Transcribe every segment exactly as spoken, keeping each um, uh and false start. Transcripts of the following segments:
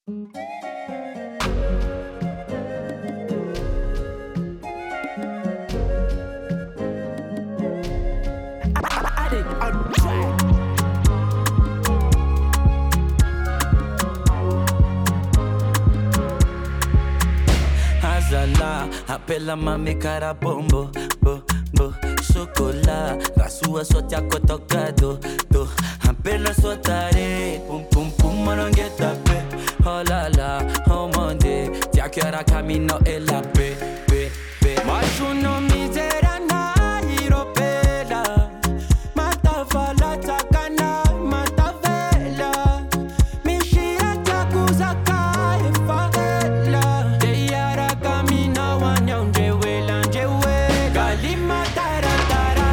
Azala, apela mami cara bombo, bo, bo, chocolat. Da sua sorte a cotocado, do, apela sua tare, pum pum pum, marangueta pe, oh la la, oh monde, ti a chiara camino e la pe, pe, pe. Mas tu não misera na iropela, mata fala takana, mata vela, mi shira takuza kai faela, te yara camina wanya unje wela unje we, galima tara tara,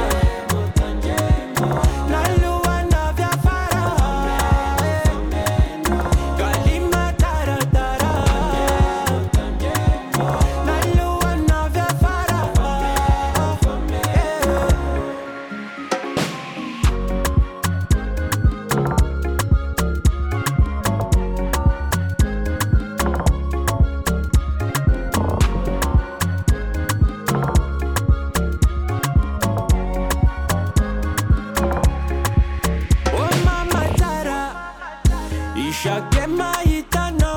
na lua na via fara, galima tara tara, na lua na via fara. Oh mama Tara, isha kema itana.